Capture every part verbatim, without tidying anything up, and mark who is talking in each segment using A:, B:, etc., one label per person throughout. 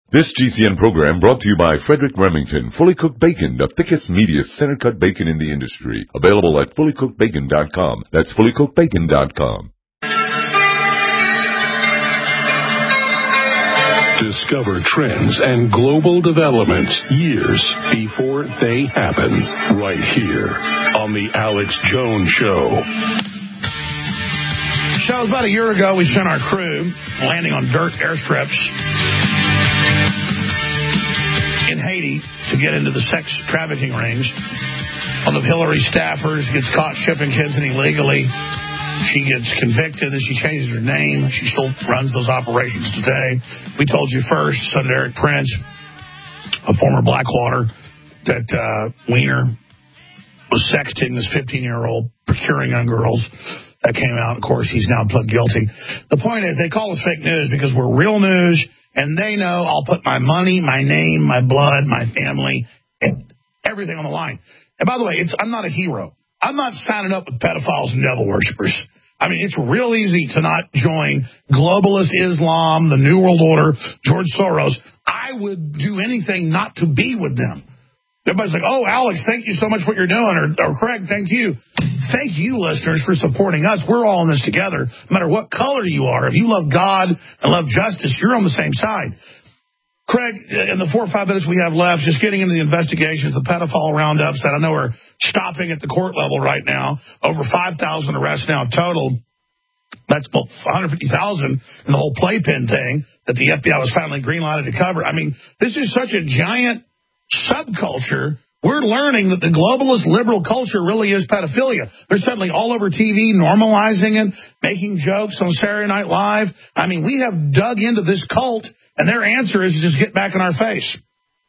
A: This G C N program brought to you by Frederick Remington, Fully Cooked Bacon, the thickest, meatiest, center-cut bacon in the industry. Available at fully cooked bacon dot com. That's fully cooked bacon dot com.
B: Discover trends and global developments years before they happen, right here on The Alex Jones Show.
C: So about a year ago, we sent our crew landing on dirt airstrips in Haiti to get into the sex trafficking rings. One of Hillary staffers gets caught shipping kids in illegally. She gets convicted, and she changes her name. She still runs those operations today. We told you first, son Eric Prince, a former Blackwater, that uh, Weiner was sexting this fifteen-year-old, procuring young girls. That came out. Of course, he's now pled guilty. The point is, they call us fake news because we're real news, and they know I'll put my money, my name, my blood, my family, everything on the line. And by the way, it's I'm not a hero. I'm not signing up with pedophiles and devil worshippers. I mean, it's real easy to not join globalist Islam, the New World Order, George Soros. I would do anything not to be with them. Everybody's like, oh, Alex, thank you so much for what you're doing. Or, or Craig, thank you. Thank you, listeners, for supporting us. We're all in this together, no matter what color you are. If you love God and love justice, you're on the same side. Craig, in the four or five minutes we have left, just getting into the investigations, the pedophile roundups that I know are stopping at the court level right now. Over five thousand arrests now total. That's about one hundred fifty thousand in the whole playpen thing that the F B I was finally green-lighted to cover. I mean, this is such a giant subculture. We're learning that the globalist liberal culture really is pedophilia. They're suddenly all over T V, normalizing it, making jokes on Saturday Night Live. I mean, we have dug into this cult, and their answer is just get back in our face.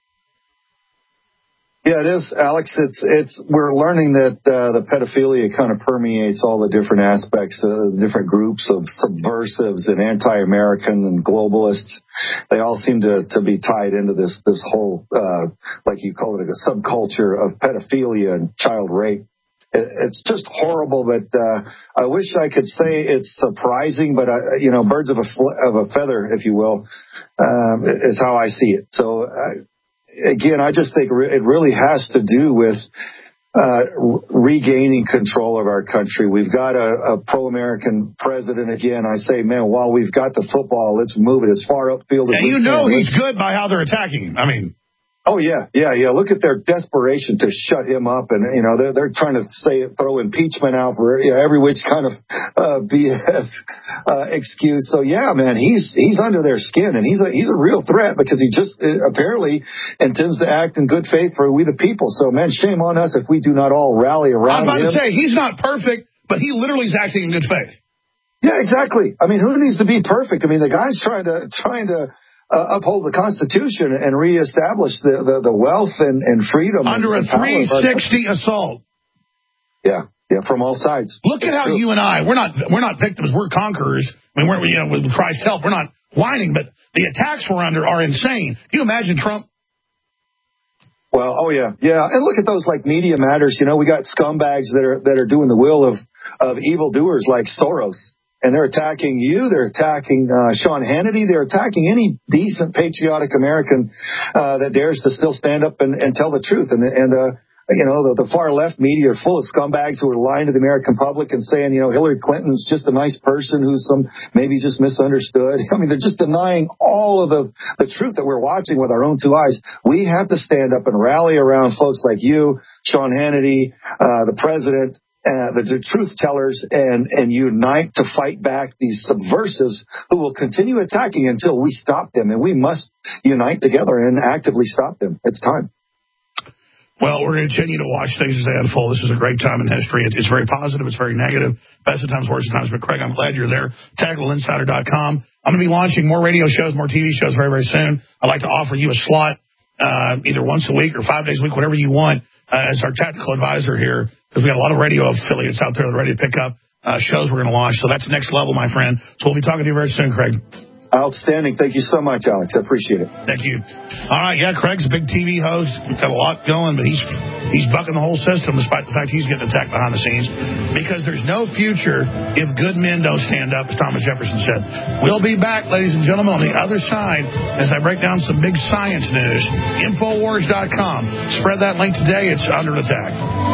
D: Yeah, it is, Alex. It's it's we're learning that uh, the pedophilia kind of permeates all the different aspects, uh, different groups of subversives and anti-American and globalists. They all seem to, to be tied into this this whole, uh, like you call it, a subculture of pedophilia and child rape. It, it's just horrible, but uh, I wish I could say it's surprising, but I, you know, birds of a fl- of a feather, if you will, um, is how I see it. So. I, Again, I just think it really has to do with uh, regaining control of our country. We've got a, a pro-American president again. I say, man, while we've got the football, let's move it as far upfield as
C: and
D: we can.
C: And you know he's good by how they're attacking him. I mean...
D: Oh, yeah, yeah, yeah. Look at their desperation to shut him up. And, you know, they're, they're trying to say throw impeachment out for you know, every which kind of uh, B S uh, excuse. So, yeah, man, he's he's under their skin. And he's a, he's a real threat because he just uh, apparently intends to act in good faith for we the people. So, man, shame on us if we do not all rally around him.
C: I was about him. to say, he's not perfect, but he literally is acting in good faith.
D: Yeah, exactly. I mean, who needs to be perfect? I mean, the guy's trying to trying to... Uh, uphold the Constitution and reestablish the, the, the wealth and, and freedom.
C: Under
D: and
C: a three sixty assault.
D: Yeah, yeah, from all sides.
C: Look at how true. You and I, we're not we're not victims, we're conquerors. I mean, we're, you know, with Christ's help, we're not whining, but the attacks we're under are insane. Can you imagine Trump?
D: Well, oh, yeah, yeah. And look at those, like, Media Matters. You know, we got scumbags that are that are doing the will of, of evildoers like Soros. And they're attacking you. They're attacking uh, Sean Hannity. They're attacking any decent, patriotic American uh, that dares to still stand up and, and tell the truth. And, and uh, you know, the, the far left media are full of scumbags who are lying to the American public and saying, you know, Hillary Clinton's just a nice person who's some maybe just misunderstood. I mean, they're just denying all of the, the truth that we're watching with our own two eyes. We have to stand up and rally around folks like you, Sean Hannity, uh, the president, Uh, the, the truth tellers, and, and unite to fight back these subversives who will continue attacking until we stop them. And we must unite together and actively stop them. It's time.
C: Well, we're going to continue to watch things as they unfold. This is a great time in history. It, it's very positive. It's very negative. Best of times, worst of times. But, Craig, I'm glad you're there. Tactical Insider dot com. I'm going to be launching more radio shows, more T V shows very, very soon. I'd like to offer you a slot uh, either once a week or five days a week, whatever you want, uh, as our tactical advisor here. Because we got a lot of radio affiliates out there that are ready to pick up uh, shows we're going to launch. So that's next level, my friend. So we'll be talking to you very soon, Craig.
D: Outstanding. Thank you so much, Alex. I appreciate it.
C: Thank you. All right, yeah, Craig's a big T V host. We've got a lot going, but he's he's bucking the whole system despite the fact he's getting attacked behind the scenes because there's no future if good men don't stand up, as Thomas Jefferson said. We'll be back, ladies and gentlemen, on the other side as I break down some big science news. Infowars dot com. Spread that link today. It's under attack.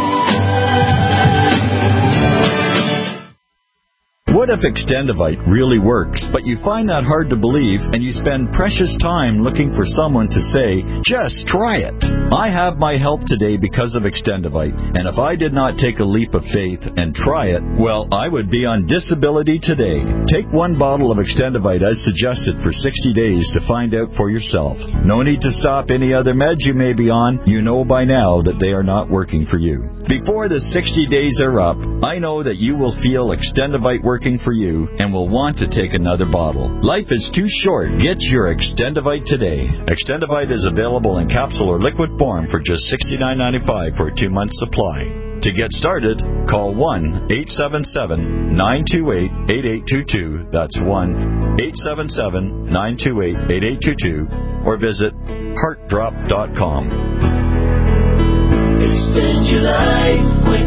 E: What if Extendivite really works, but you find that hard to believe and you spend precious time looking for someone to say, just try it? I have my help today because of Extendivite, and if I did not take a leap of faith and try it, well, I would be on disability today. Take one bottle of Extendivite as suggested for sixty days to find out for yourself. No need to stop any other meds you may be on. You know by now that they are not working for you. Before the sixty days are up, I know that you will feel Extendivite working for you and will want to take another bottle. Life is too short. Get your Extendivite today. Extendivite is available in capsule or liquid form for just sixty-nine ninety-five for a two-month supply. To get started, call one eight seven seven, nine two eight, eight eight two two. That's one eight seven seven, nine two eight, eight eight two two. Or visit heart drop dot com.
F: Extend your life with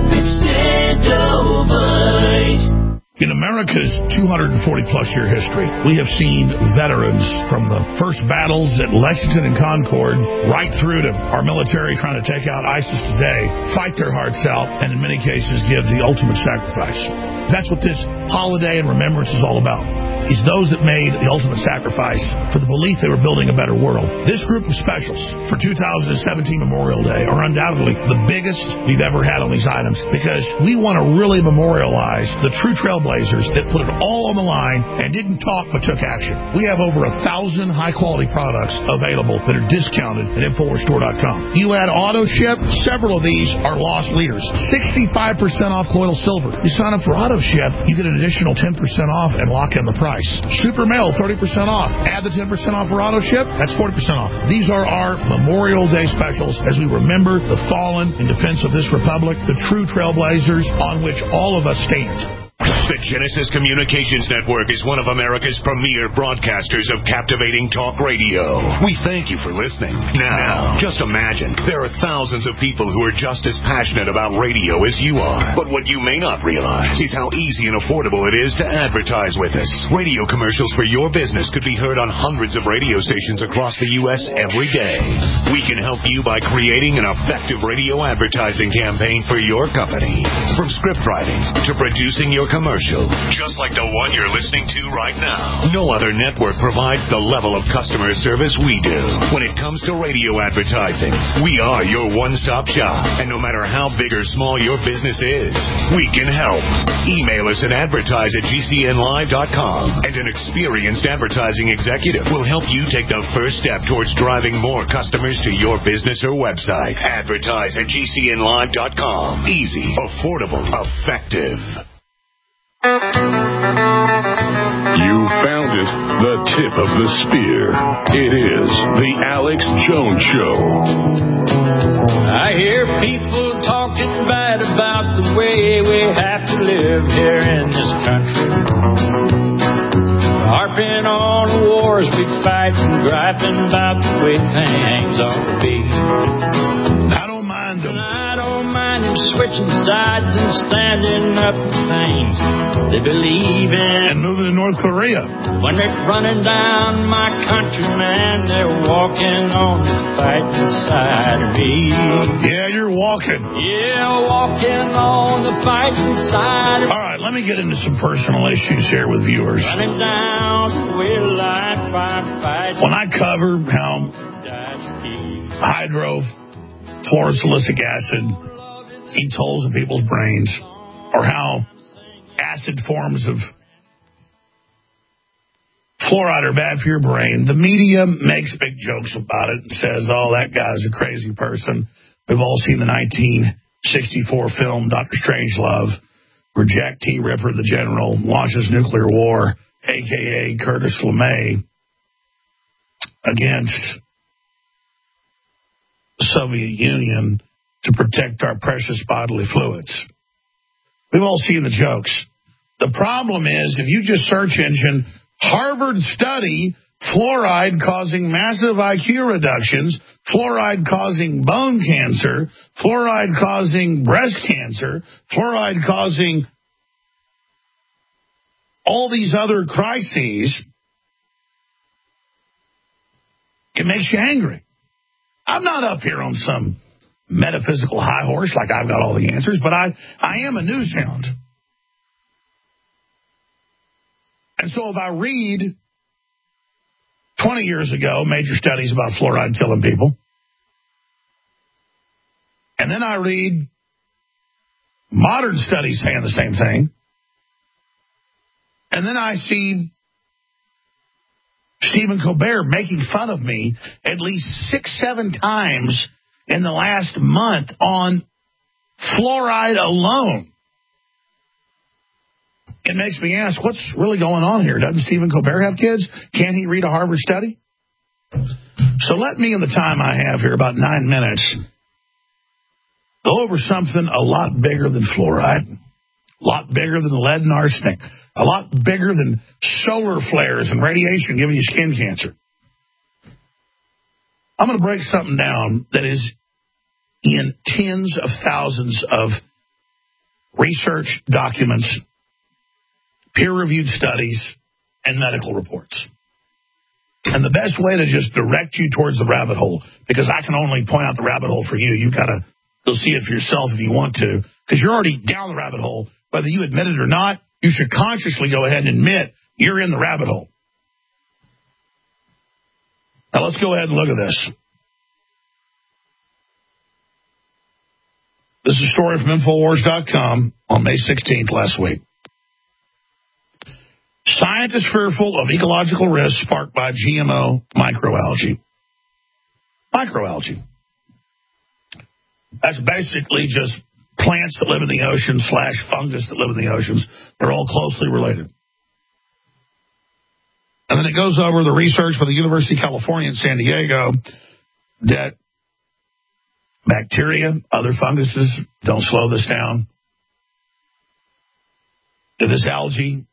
F: Extendivite.
C: In America's two hundred forty plus year history, we have seen veterans from the first battles at Lexington and Concord right through to our military trying to take out ISIS today, fight their hearts out, and in many cases give the ultimate sacrifice. That's what this holiday and remembrance is all about. Is those that made the ultimate sacrifice for the belief they were building a better world. This group of specials for two thousand seventeen Memorial Day are undoubtedly the biggest we've ever had on these items because we want to really memorialize the true trailblazers that put it all on the line and didn't talk but took action. We have over a thousand high-quality products available that are discounted at Infowars Store dot com. You add auto ship, several of these are loss leaders. sixty-five percent off colloidal silver. You sign up for auto ship, you get an additional ten percent off and lock in the price. Super Mail, thirty percent off. Add the ten percent off for auto ship, that's forty percent off. These are our Memorial Day specials as we remember the fallen in defense of this republic, the true trailblazers on which all of us stand.
G: The Genesis Communications Network is one of America's premier broadcasters of captivating talk radio. We thank you for listening. Now, just imagine, there are thousands of people who are just as passionate about radio as you are. But what you may not realize is how easy and affordable it is to advertise with us. Radio commercials for your business could be heard on hundreds of radio stations across the U S every day. We can help you by creating an effective radio advertising campaign for your company. From script writing to producing your commercial, just like the one you're listening to right now. No other network provides the level of customer service we do. When it comes to radio advertising, we are your one-stop shop. And no matter how big or small your business is, we can help. Email us at advertise at G C N live dot com, and an experienced advertising executive will help you take the first step towards driving more customers to your business or website. Advertise at G C N live dot com. Easy, affordable, effective.
B: You found it, the tip of the spear. It is the Alex Jones Show.
H: I hear people talking bad about the way we have to live here in this country. Harping on the wars we fight and griping about the way things ought to be.
C: I don't mind them.
H: I don't mind them switching sides and standing up for things they believe in.
C: And moving to North Korea.
H: When they're running down my country, man, they're walking on the fighting side of me.
C: Yeah, you're walking.
H: Yeah, walking on the fighting side of me.
C: All right, let me get into some personal issues here with viewers.
H: Running down the way life I'm fighting.
C: When I cover how hydrofluorosilicic acid eats holes in people's brains, or how acid forms of fluoride are bad for your brain, the media makes big jokes about it and says, oh, that guy's a crazy person. We've all seen the nineteen sixty-four film Doctor Strangelove, where Jack T. Ripper, the general, launches nuclear war, a k a. Curtis LeMay, against the Soviet Union to protect our precious bodily fluids. We've all seen the jokes. The problem is, if you just search engine Harvard study, fluoride causing massive I Q reductions, fluoride causing bone cancer, fluoride causing breast cancer, fluoride causing all these other crises. It makes you angry. I'm not up here on some metaphysical high horse like I've got all the answers, but I, I am a news hound. And so if I read twenty years ago major studies about fluoride killing people, and then I read modern studies saying the same thing, and then I see Stephen Colbert making fun of me at least six, seven times in the last month on fluoride alone, it makes me ask, what's really going on here? Doesn't Stephen Colbert have kids? Can't he read a Harvard study? So let me, in the time I have here, about nine minutes, go over something a lot bigger than fluoride, a lot bigger than lead and arsenic, a lot bigger than solar flares and radiation giving you skin cancer. I'm going to break something down that is in tens of thousands of research documents, peer-reviewed studies, and medical reports. And the best way to just direct you towards the rabbit hole, because I can only point out the rabbit hole for you, you've got to go see it for yourself if you want to, because you're already down the rabbit hole. Whether you admit it or not, you should consciously go ahead and admit you're in the rabbit hole. Now let's go ahead and look at this. This is a story from Infowars dot com on May sixteenth last week. Scientists fearful of ecological risks sparked by G M O microalgae. Microalgae. That's basically just plants that live in the ocean slash fungus that live in the oceans. They're all closely related. And then it goes over the research by the University of California in San Diego that bacteria, other funguses, don't slow this down. If this algae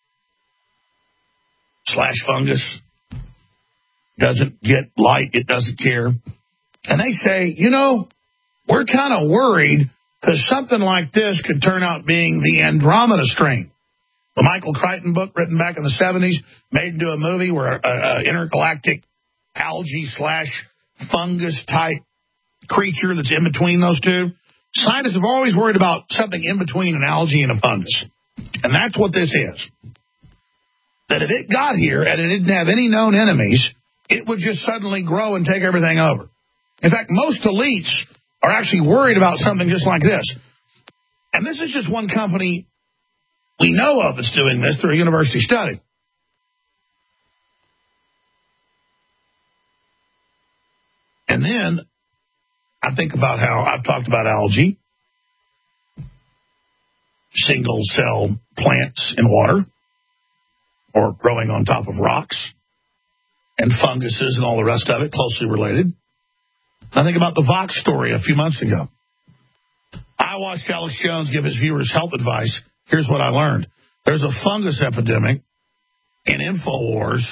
C: slash fungus doesn't get light, it doesn't care. And they say, you know, we're kind of worried because something like this could turn out being the Andromeda strain. The Michael Crichton book written back in the seventies, made into a movie where an intergalactic algae slash fungus type creature that's in between those two. Scientists have always worried about something in between an algae and a fungus. And that's what this is. That if it got here and it didn't have any known enemies, it would just suddenly grow and take everything over. In fact, most elites are actually worried about something just like this. And this is just one company we know of that's doing this through a university study. And then I think about how I've talked about algae, single-cell plants in water, or growing on top of rocks, and funguses and all the rest of it, closely related. I think about the Vox story a few months ago. I watched Alex Jones give his viewers health advice. Here's what I learned. There's a fungus epidemic, and InfoWars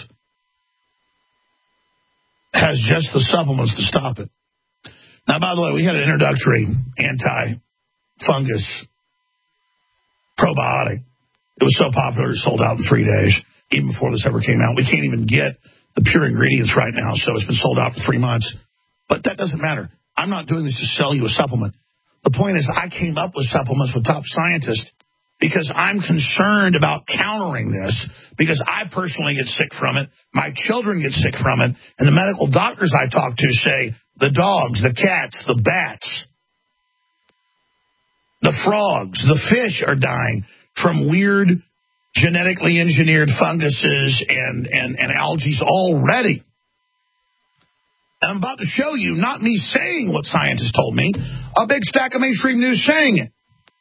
C: has just the supplements to stop it. Now, by the way, we had an introductory anti-fungus probiotic. It was so popular, it sold out in three days, even before this ever came out. We can't even get the pure ingredients right now, so it's been sold out for three months. But that doesn't matter. I'm not doing this to sell you a supplement. The point is I came up with supplements with top scientists because I'm concerned about countering this, because I personally get sick from it, my children get sick from it, and the medical doctors I talk to say the dogs, the cats, the bats, the frogs, the fish are dying from weird genetically engineered funguses and, and, and algae already. And I'm about to show you, not me saying what scientists told me, a big stack of mainstream news saying it.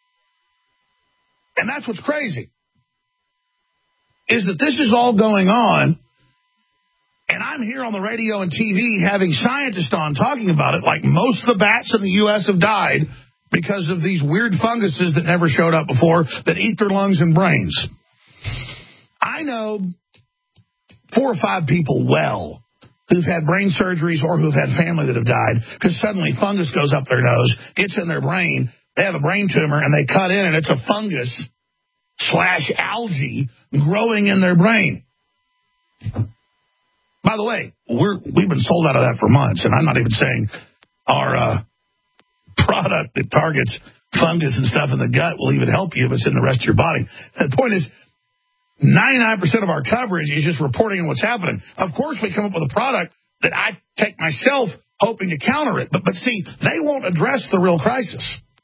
C: And that's what's crazy, is that this is all going on, and I'm here on the radio and T V having scientists on talking about it like most of the bats in the U S have died because of these weird funguses that never showed up before that eat their lungs and brains. I know four or five people well who've had brain surgeries or who've had family that have died because suddenly fungus goes up their nose, gets in their brain, they have a brain tumor, and they cut in, and it's a fungus slash algae growing in their brain. By the way, we're, we've been sold out of that for months, and I'm not even saying our uh, product that targets fungus and stuff in the gut will even help you if it's in the rest of your body. The point is, ninety-nine percent of our coverage is just reporting on what's happening. Of course, we come up with a product that I take myself hoping to counter it. But, but see, they won't address the real crisis.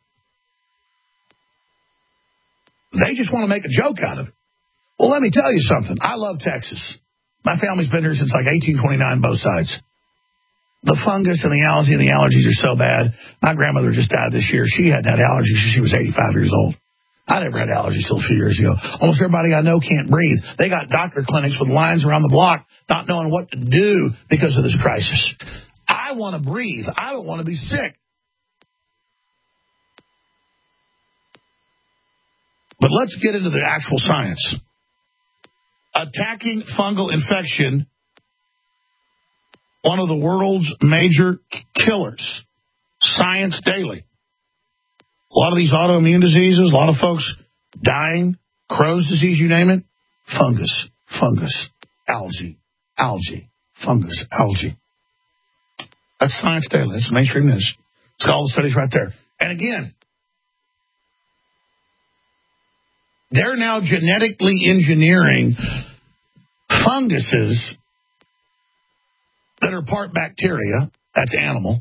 C: They just want to make a joke out of it. Well, let me tell you something. I love Texas. My family's been here since like eighteen twenty-nine, both sides. The fungus and the algae and the allergies are so bad. My grandmother just died this year. She had that allergy. She was eighty-five years old. I never had allergies till a few years ago. Almost everybody I know can't breathe. They got doctor clinics with lines around the block not knowing what to do because of this crisis. I want to breathe. I don't want to be sick. But let's get into the actual science. Attacking fungal infection, one of the world's major killers. Science Daily. A lot of these autoimmune diseases, a lot of folks dying, Crohn's disease, you name it, fungus, fungus, algae, algae, fungus, algae. That's Science Daily. That's mainstream news. It's got all the studies right there. And again, they're now genetically engineering funguses that are part bacteria, that's animal,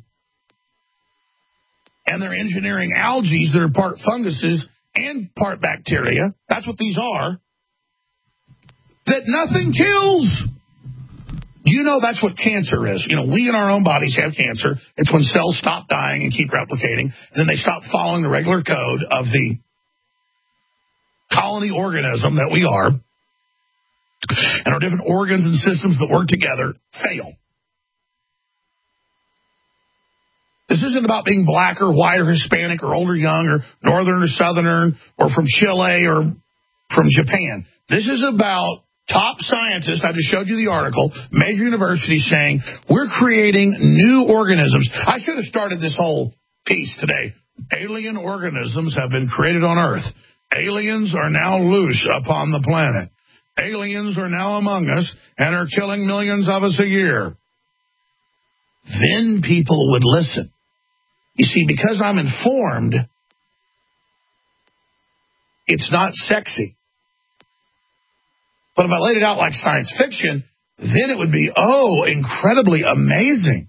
C: and they're engineering algae that are part funguses and part bacteria. That's what these are. That nothing kills. You know that's what cancer is. You know, we in our own bodies have cancer. It's when cells stop dying and keep replicating, and then they stop following the regular code of the colony organism that we are, and our different organs and systems that work together fail. This isn't about being black or white or Hispanic or old or young or northern or southern or from Chile or from Japan. This is about top scientists. I just showed you the article, major universities saying we're creating new organisms. I should have started this whole piece today. Alien organisms have been created on Earth. Aliens are now loose upon the planet. Aliens are now among us and are killing millions of us a year. Then people would listen. You see, because I'm informed, it's not sexy. But if I laid it out like science fiction, then it would be, oh, incredibly amazing.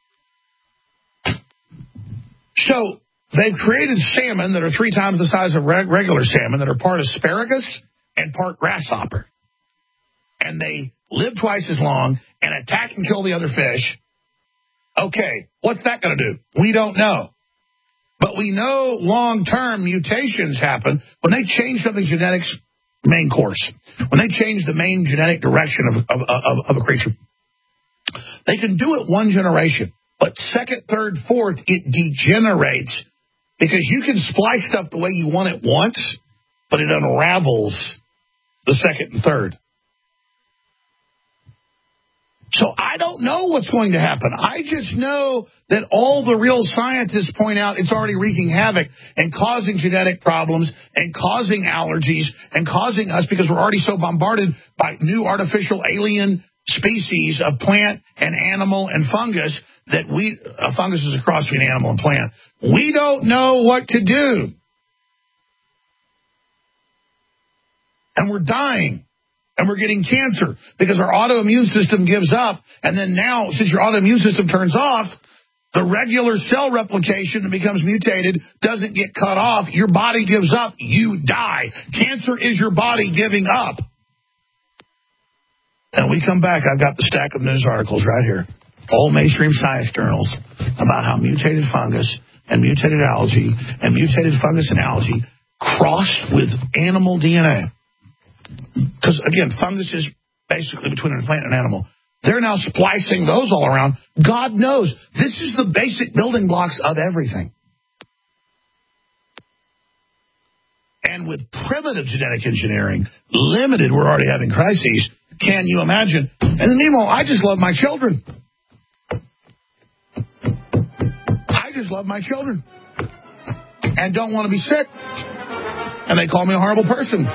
C: So they've created salmon that are three times the size of regular salmon that are part asparagus and part grasshopper. And they live twice as long and attack and kill the other fish. Okay, what's that going to do? We don't know. But we know long-term mutations happen when they change something's genetics main course. When they change the main genetic direction of, of, of, of a creature. They can do it one generation. But second, third, fourth, it degenerates because you can splice stuff the way you want it once, but it unravels the second and third. So I don't know what's going to happen. I just know that all the real scientists point out it's already wreaking havoc and causing genetic problems and causing allergies and causing us because we're already so bombarded by new artificial alien species of plant and animal and fungus that we, uh, fungus is a cross between animal and plant. We don't know what to do. And we're dying. And we're getting cancer because our autoimmune system gives up. And then now, since your autoimmune system turns off, the regular cell replication that becomes mutated doesn't get cut off. Your body gives up. You die. Cancer is your body giving up. And we come back. I've got the stack of news articles right here. All mainstream science journals about how mutated fungus and mutated algae and mutated fungus and algae crossed with animal D N A. Because, again, fungus is basically between a plant and an animal. They're now splicing those all around. God knows. This is the basic building blocks of everything. And with primitive genetic engineering, limited, we're already having crises. Can you imagine? And then, meanwhile, I just love my children. I just love my children. And don't want to be sick. And they call me a horrible person.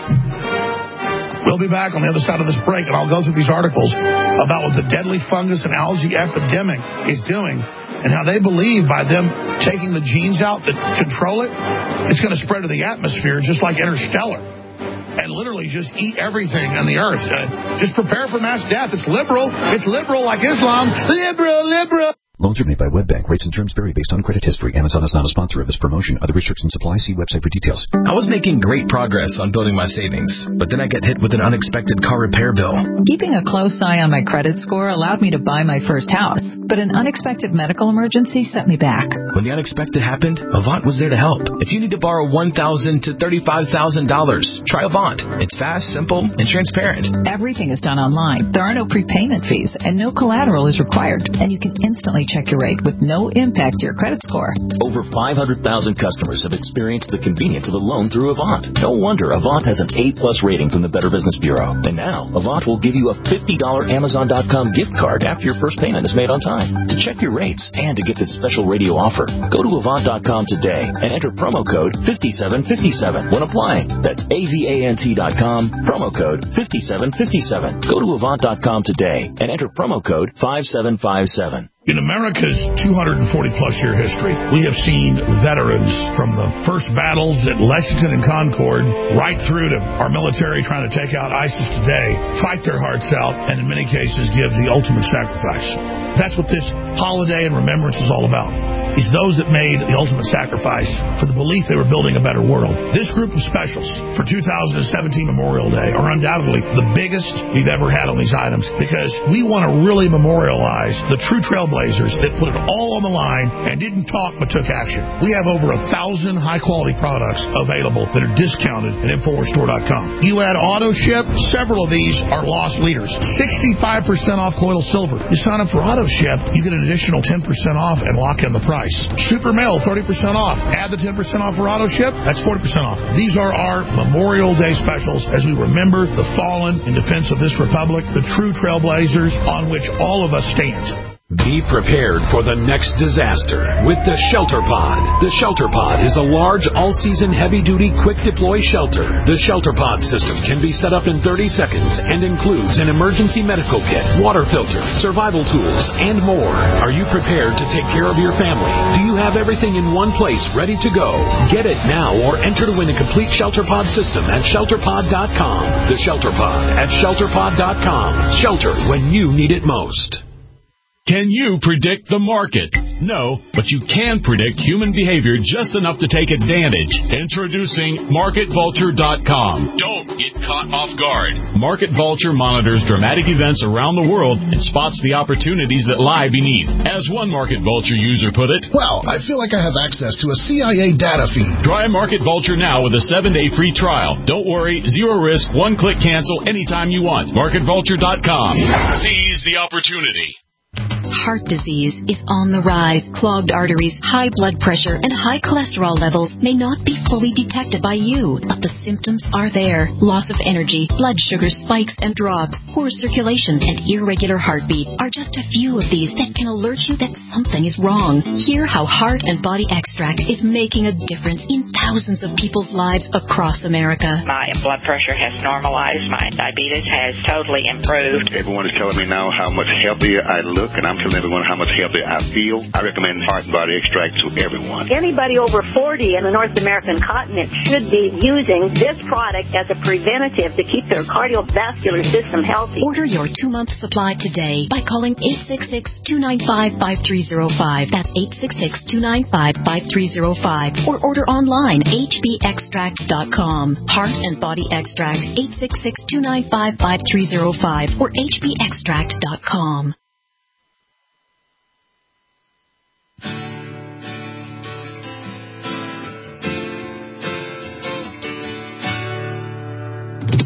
C: We'll be back on the other side of this break, and I'll go through these articles about what the deadly fungus and algae epidemic is doing and how they believe by them taking the genes out that control it, it's going to spread to the atmosphere just like Interstellar and literally just eat everything on the earth. Uh, just prepare for mass death. It's liberal. It's liberal like Islam. Liberal, liberal.
I: Loans are made by WebBank. Rates and terms vary based on credit history. Amazon is not a sponsor of this promotion. Other restrictions apply. See website for details.
J: I was making great progress on building my savings, but then I get hit with an unexpected car repair bill.
K: Keeping a close eye on my credit score allowed me to buy my first house, but an unexpected medical emergency set me back.
J: When the unexpected happened, Avant was there to help. If you need to borrow one thousand dollars to thirty-five thousand dollars, try Avant. It's fast, simple, and transparent.
K: Everything is done online. There are no prepayment fees, and no collateral is required, and you can instantly check your rate with no impact to your credit score.
L: Over five hundred thousand customers have experienced the convenience of a loan through Avant. No wonder Avant has an A plus rating from the Better Business Bureau. And now, Avant will give you a fifty dollars Amazon dot com gift card after your first payment is made on time. To check your rates and to get this special radio offer, go to Avant dot com today and enter promo code fifty-seven fifty-seven when applying. That's A V A N T dot com, promo code fifty-seven fifty-seven. Go to Avant dot com today and enter promo code five seven five seven.
C: In America's two hundred forty plus year history, we have seen veterans from the first battles at Lexington and Concord right through to our military trying to take out ISIS today, fight their hearts out, and in many cases give the ultimate sacrifice. That's what this holiday and remembrance is all about. It's those that made the ultimate sacrifice for the belief they were building a better world. This group of specials for two thousand seventeen Memorial Day are undoubtedly the biggest we've ever had on these items because we want to really memorialize the true trailblazers that put it all on the line and didn't talk but took action. We have over a thousand high-quality products available that are discounted at Infowars Store dot com. You add auto ship, several of these are loss leaders. sixty-five percent off colloidal silver. You sign up for auto ship, you get an additional ten percent off and lock in the price. Super Mail, thirty percent off. Add the ten percent off for auto ship, that's forty percent off. These are our Memorial Day specials as we remember the fallen in defense of this republic, the true trailblazers on which all of us stand.
B: Be prepared for the next disaster with the Shelter Pod. The Shelter Pod is a large, all-season, heavy-duty, quick-deploy shelter. The Shelter Pod system can be set up in thirty seconds and includes an emergency medical kit, water filter, survival tools, and more. Are you prepared to take care of your family? Do you have everything in one place ready to go? Get it now or enter to win a complete Shelter Pod system at shelter pod dot com. The Shelter Pod at shelter pod dot com. Shelter when you need it most. Can you predict the market? No, but you can predict human behavior just enough to take advantage. Introducing market vulture dot com. Don't get caught off guard. Market Vulture monitors dramatic events around the world and spots the opportunities that lie beneath. As one Market Vulture user put it,
M: "Well, I feel like I have access to a C I A data feed."
B: Try Market Vulture now with a seven-day free trial. Don't worry, zero risk, one-click cancel anytime you want. market vulture dot com. Seize the opportunity.
N: Heart disease is on the rise. Clogged arteries, high blood pressure, and high cholesterol levels may not be fully detected by you, but the symptoms are there. Loss of energy, blood sugar spikes and drops, poor circulation, and irregular heartbeat are just a few of these that can alert you that something is wrong. Hear how Heart and Body Extract is making a difference in thousands of people's lives across America.
O: My blood pressure has normalized. My diabetes has totally improved.
P: Everyone is telling me now how much healthier I look, and I'm telling everyone how much healthier I feel. I recommend Heart and Body Extract to everyone.
Q: Anybody over forty in the North American continent should be using this product as a preventative to keep their cardiovascular system healthy.
N: Order your two-month supply today by calling eight six six, two nine five, five three zero five. That's eight six six, two nine five, five three zero five. Or order online, h b extract dot com. Heart and Body Extract, eight six six, two nine five, five three zero five or h b extract dot com.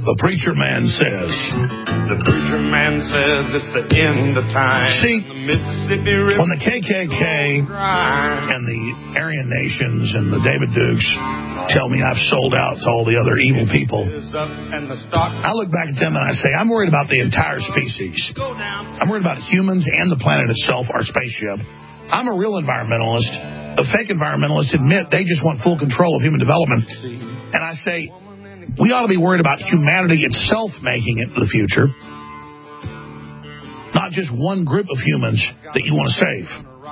C: The preacher man says.
R: The preacher man says it's the end of time.
C: See,
R: the Mississippi River
C: when the K K K and the Aryan Nations and the David Dukes tell me I've sold out to all the other evil people, I look back at them and I say, I'm worried about the entire species. I'm worried about humans and the planet itself, our spaceship. I'm a real environmentalist. The fake environmentalists admit they just want full control of human development. And I say, we ought to be worried about humanity itself making it to the future, not just one group of humans that you want to save.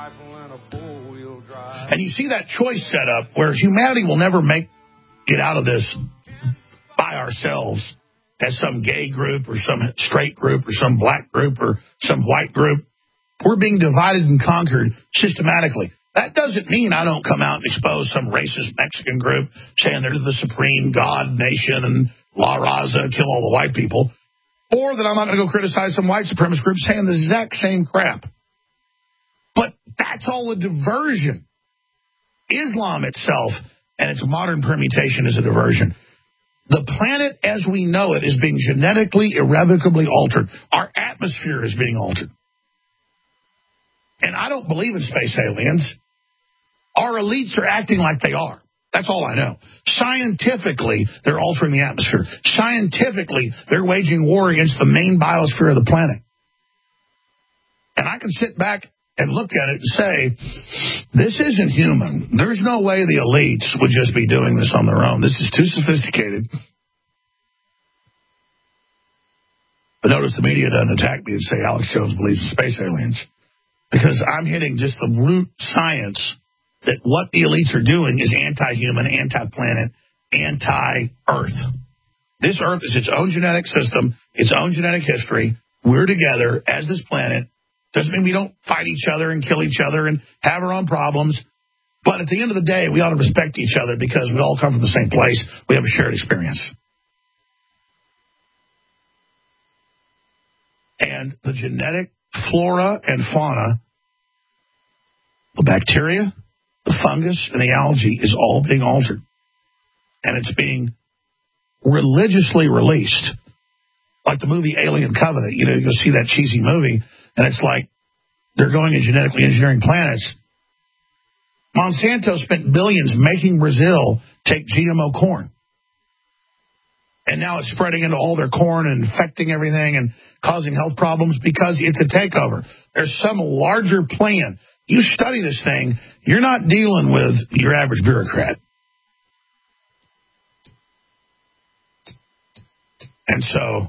C: And you see that choice set up where humanity will never make it out of this by ourselves as some gay group or some straight group or some black group or some white group. We're being divided and conquered systematically. That doesn't mean I don't come out and expose some racist Mexican group saying they're the supreme God nation and La Raza, kill all the white people. Or that I'm not going to go criticize some white supremacist group saying the exact same crap. But that's all a diversion. Islam itself and its modern permutation is a diversion. The planet as we know it is being genetically, irrevocably altered. Our atmosphere is being altered. And I don't believe in space aliens. Our elites are acting like they are. That's all I know. Scientifically, they're altering the atmosphere. Scientifically, they're waging war against the main biosphere of the planet. And I can sit back and look at it and say, this isn't human. There's no way the elites would just be doing this on their own. This is too sophisticated. But notice the media doesn't attack me and say Alex Jones believes in space aliens. Because I'm hitting just the root science that what the elites are doing is anti-human, anti-planet, anti-Earth. This Earth is its own genetic system, its own genetic history. We're together as this planet. Doesn't mean we don't fight each other and kill each other and have our own problems. But at the end of the day, we ought to respect each other because we all come from the same place. We have a shared experience. And the genetic flora and fauna, the bacteria, the fungus, and the algae is all being altered. And it's being religiously released. Like the movie Alien Covenant. You know, you'll see that cheesy movie, and it's like they're going and genetically engineering planets. Monsanto spent billions making Brazil take G M O corn. And now it's spreading into all their corn and infecting everything and causing health problems because it's a takeover. There's some larger plan. You study this thing, you're not dealing with your average bureaucrat. And so,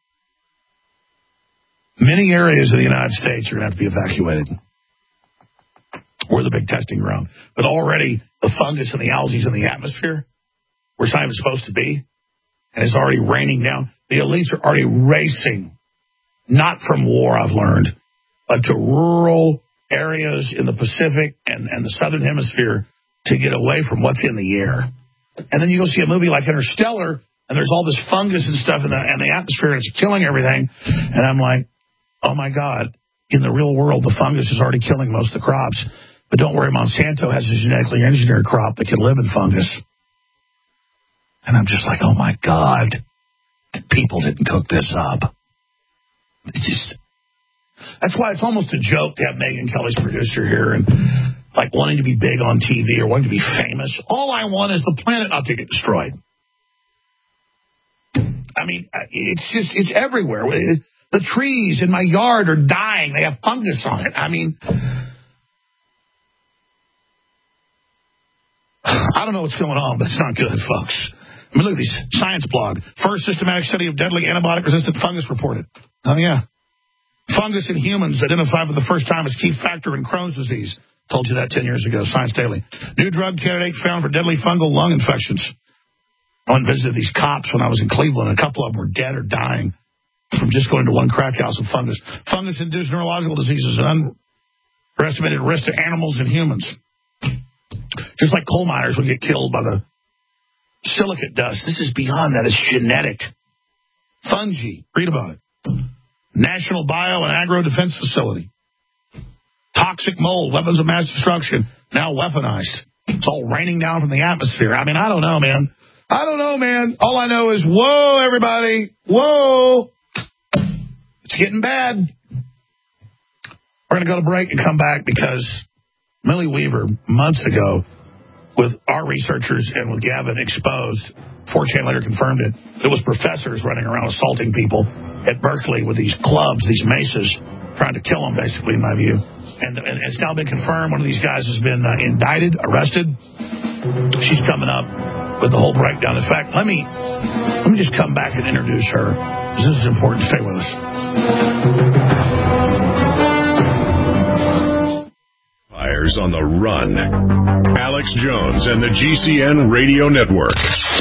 C: many areas of the United States are going to have to be evacuated. We're the big testing ground. But already, the fungus and the algae in the atmosphere, where it's not even supposed to be, and it's already raining down. The elites are already racing, not from war, I've learned, but to rural areas in the Pacific and, and the Southern Hemisphere to get away from what's in the air. And then you go see a movie like Interstellar, and there's all this fungus and stuff in the, in the atmosphere, and it's killing everything. And I'm like, oh, my God, in the real world, the fungus is already killing most of the crops. But don't worry, Monsanto has a genetically engineered crop that can live in fungus. And I'm just like, oh, my God, people didn't cook this up. It's just, that's why it's almost a joke to have Megyn Kelly's producer here and like wanting to be big on T V or wanting to be famous. All I want is the planet not to get destroyed. I mean, it's just, it's everywhere. The trees in my yard are dying. They have fungus on it. I mean, I don't know what's going on, but it's not good, folks. I mean, look at these science blog. First systematic study of deadly antibiotic-resistant fungus reported. Oh, yeah. Fungus in humans identified for the first time as key factor in Crohn's disease. Told you that ten years ago, Science Daily. New drug candidate found for deadly fungal lung infections. I went and visited these cops when I was in Cleveland. A couple of them were dead or dying from just going to one crack house of fungus. Fungus-induced neurological diseases and underestimated risk to animals and humans. Just like coal miners would get killed by the silicate dust. This is beyond that. It's genetic. Fungi. Read about it. National Bio and Agro Defense Facility. Toxic mold, weapons of mass destruction, now weaponized. It's all raining down from the atmosphere. I mean, I don't know, man. I don't know, man. All I know is, whoa, everybody. Whoa. It's getting bad. We're going to go to break and come back because Millie Weaver, months ago, with our researchers and with Gavin exposed, four chan later confirmed it, it was professors running around assaulting people at Berkeley with these clubs, these maces, trying to kill them, basically, in my view. And, and it's now been confirmed. One of these guys has been uh, indicted, arrested. She's coming up with the whole breakdown. In fact, let me let me just come back and introduce her, because this is important. Stay with us.
B: Fires on the run. Alex Jones and the G C N Radio Network.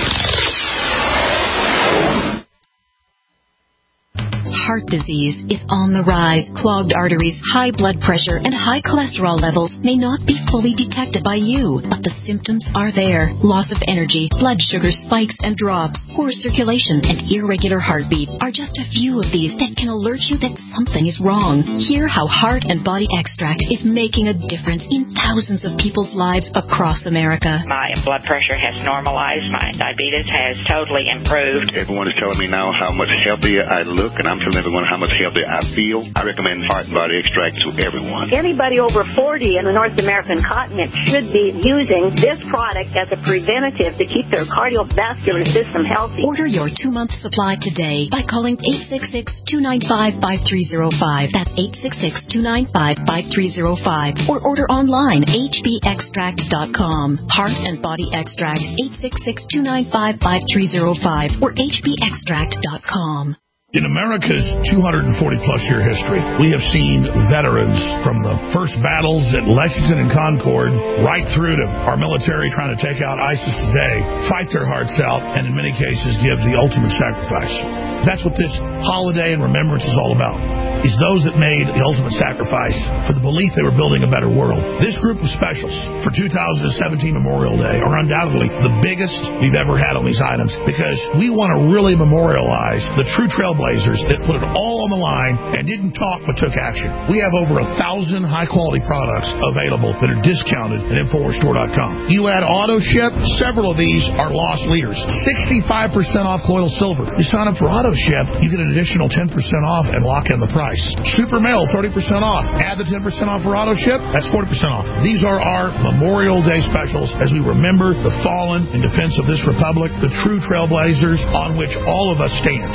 N: Heart disease is on the rise. Clogged arteries, high blood pressure, and high cholesterol levels may not be fully detected by you, but the symptoms are there. Loss of energy, blood sugar spikes and drops, poor circulation, and irregular heartbeat are just a few of these that can alert you that something is wrong. Hear how Heart and Body Extract is making a difference in thousands of people's lives across America.
O: My blood pressure has normalized. My diabetes has totally improved.
P: Everyone is telling me now how much healthier I look, and I'm telling everyone how much healthier I feel. I recommend Heart and Body Extract to everyone.
Q: Anybody over forty in the North American continent should be using this product as a preventative to keep their cardiovascular system healthy.
N: Order your two-month supply today by calling eight six six, two nine five, five three zero five. That's eight six six, two nine five, five three zero five. Or order online, h b extract dot com. Heart and Body Extract, eight six six, two nine five, five three zero five or h b extract dot com.
C: In America's two hundred forty plus year history, we have seen veterans from the first battles at Lexington and Concord right through to our military trying to take out ISIS today, fight their hearts out, and in many cases give the ultimate sacrifice. That's what this holiday and remembrance is all about, is those that made the ultimate sacrifice for the belief they were building a better world. This group of specials for two thousand seventeen Memorial Day are undoubtedly the biggest we've ever had on these items, because we want to really memorialize the true trailblazers that put it all on the line and didn't talk but took action. We have over a thousand high-quality products available that are discounted at Infowars Store dot com. You add auto ship, several of these are lost leaders. sixty-five percent off colloidal silver. You sign up for auto ship, you get an additional ten percent off and lock in the price. Super Mail, thirty percent off. Add the ten percent off for auto ship, that's forty percent off. These are our Memorial Day specials as we remember the fallen in defense of this republic, the true trailblazers on which all of us stand.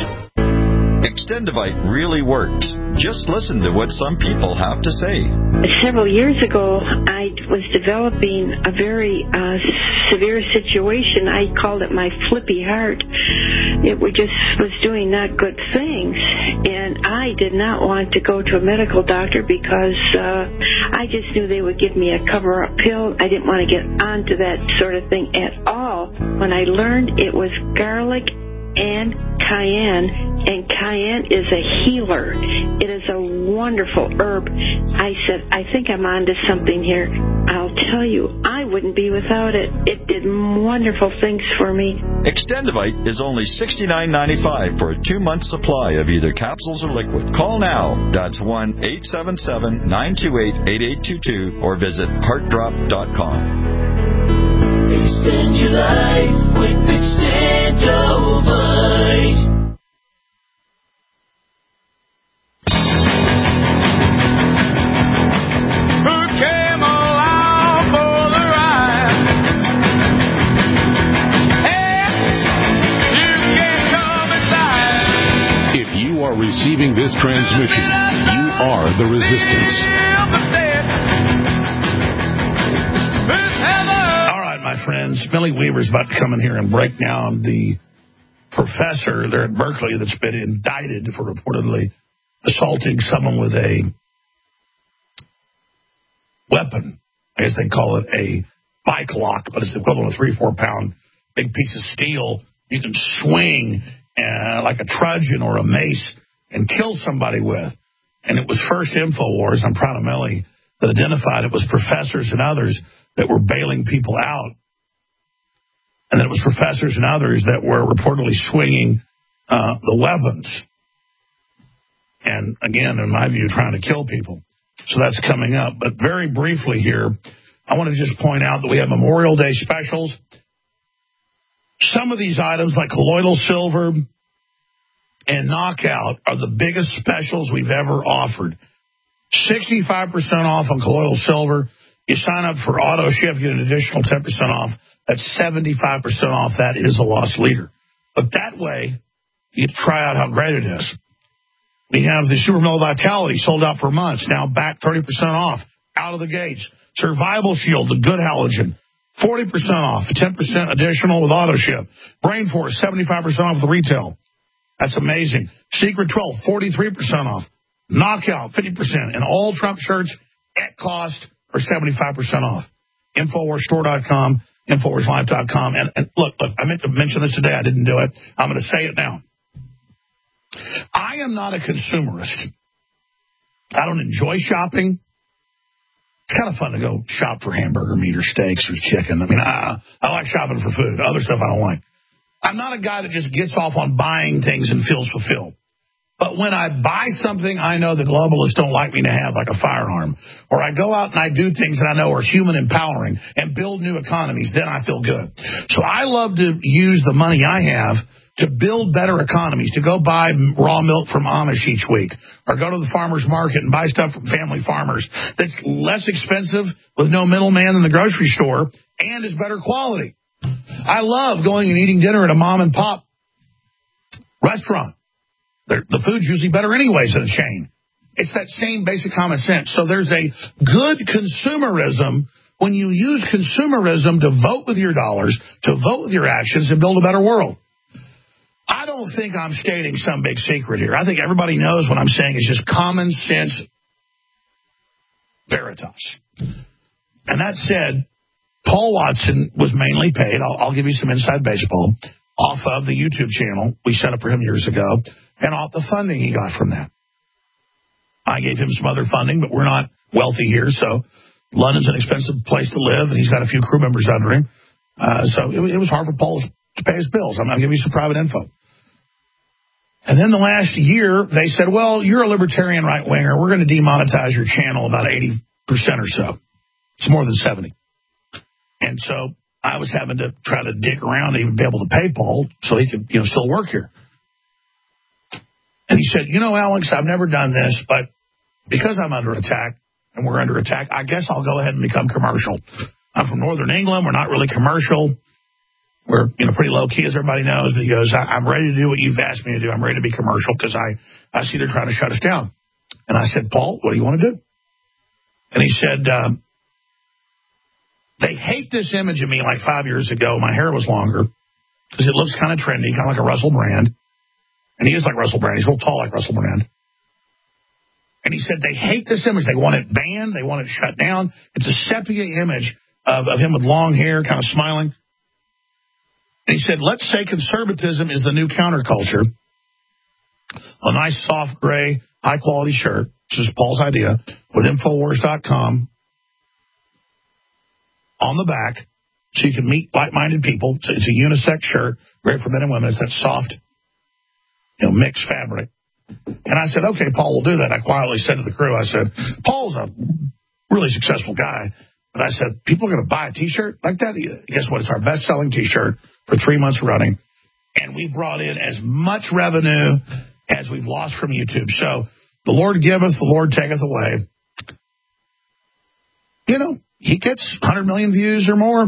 E: Extendivite really works. Just listen to what some people have to say.
S: Several years ago, I was developing a very uh, severe situation. I called it my flippy heart. It was just was doing not good things, and I did not want to go to a medical doctor because uh, I just knew they would give me a cover-up pill. I didn't want to get onto that sort of thing at all. When I learned it was garlic and cayenne, and cayenne is a healer. It is a wonderful herb. I said, I think I'm onto something here. I'll tell you, I wouldn't be without it. It did wonderful things for me.
E: Extendivite is only sixty-nine ninety-five for a two-month supply of either capsules or liquid. Call now. That's one eight seven seven, nine two eight, eight eight two two or visit heart drop dot com.
F: Extend your life with Extendivite.
H: Who came along for the ride? Hey, you can come inside.
B: If you are receiving this transmission, you are the resistance.
C: My friends, Millie Weaver's about to come in here and break down the professor there at Berkeley that's been indicted for reportedly assaulting someone with a weapon. I guess they call it a bike lock, but it's the equivalent of a three, four pound big piece of steel you can swing uh, like a truncheon or a mace and kill somebody with. And it was first InfoWars, I'm proud of Millie, that identified it was professors and others that were bailing people out. And then it was professors and others that were reportedly swinging uh, the weapons. And again, in my view, trying to kill people. So that's coming up. But very briefly here, I want to just point out that we have Memorial Day specials. Some of these items, like colloidal silver and Knockout, are the biggest specials we've ever offered. sixty-five percent off on colloidal silver. You sign up for auto ship, get an additional ten percent off. That's seventy-five percent off. That is a loss leader. But that way, you try out how great it is. We have the Super Male Vitality sold out for months. Now back thirty percent off out of the gates. Survival Shield, the good halogen, forty percent off, ten percent additional with auto ship. Brain Force, seventy-five percent off the retail. That's amazing. Secret twelve, forty-three percent off. Knockout, fifty percent. And all Trump shirts at cost are seventy-five percent off. Infowars Store dot com, Infowars Live dot com. And, and look, look, I meant to mention this today. I didn't do it. I'm going to say it now. I am not a consumerist. I don't enjoy shopping. It's kind of fun to go shop for hamburger meat or steaks or chicken. I mean, I, I like shopping for food. Other stuff I don't like. I'm not a guy that just gets off on buying things and feels fulfilled. But when I buy something I know the globalists don't like me to have, like a firearm, or I go out and I do things that I know are human empowering and build new economies, then I feel good. So I love to use the money I have to build better economies, to go buy raw milk from Amish each week, or go to the farmer's market and buy stuff from family farmers that's less expensive with no middleman in the grocery store and is better quality. I love going and eating dinner at a mom and pop restaurant. They're, the food's usually better anyways than a chain. It's that same basic common sense. So there's a good consumerism when you use consumerism to vote with your dollars, to vote with your actions, and build a better world. I don't think I'm stating some big secret here. I think everybody knows what I'm saying is just common sense veritas. And that said, Paul Watson was mainly paid, I'll, I'll give you some inside baseball, off of the YouTube channel we set up for him years ago, and off the funding he got from that. I gave him some other funding, but we're not wealthy here, so London's an expensive place to live, and he's got a few crew members under him. Uh, so it, it was hard for Paul to pay his bills. I'm going to give you some private info. And then the last year, they said, well, you're a libertarian right-winger. We're going to demonetize your channel about eighty percent or so. It's more than seventy. And so I was having to try to dig around to even be able to pay Paul so he could, you know, still work here. And he said, you know, Alex, I've never done this, but because I'm under attack and we're under attack, I guess I'll go ahead and become commercial. I'm from Northern England. We're not really commercial. We're, you know, pretty low-key, as everybody knows. But he goes, I, I'm ready to do what you've asked me to do. I'm ready to be commercial because I, I see they're trying to shut us down. And I said, Paul, what do you want to do? And he said, um, they hate this image of me like five years ago. My hair was longer because it looks kind of trendy, kind of like a Russell Brand. And he is like Russell Brand. He's real tall like Russell Brand. And he said they hate this image. They want it banned. They want it shut down. It's a sepia image of, of him with long hair, kind of smiling. And he said, let's say conservatism is the new counterculture. A nice, soft, gray, high-quality shirt, which is Paul's idea, with Infowars dot com on the back, so you can meet like-minded people. It's, it's a unisex shirt, great for men and women. It's that soft, you know, mixed fabric. And I said, okay, Paul, we'll do that. I quietly said to the crew, I said, Paul's a really successful guy. But I said, people are going to buy a T-shirt like that? Guess what? It's our best-selling T-shirt for three months running. And we brought in as much revenue as we've lost from YouTube. So the Lord giveth, the Lord taketh away. You know, he gets one hundred million views or more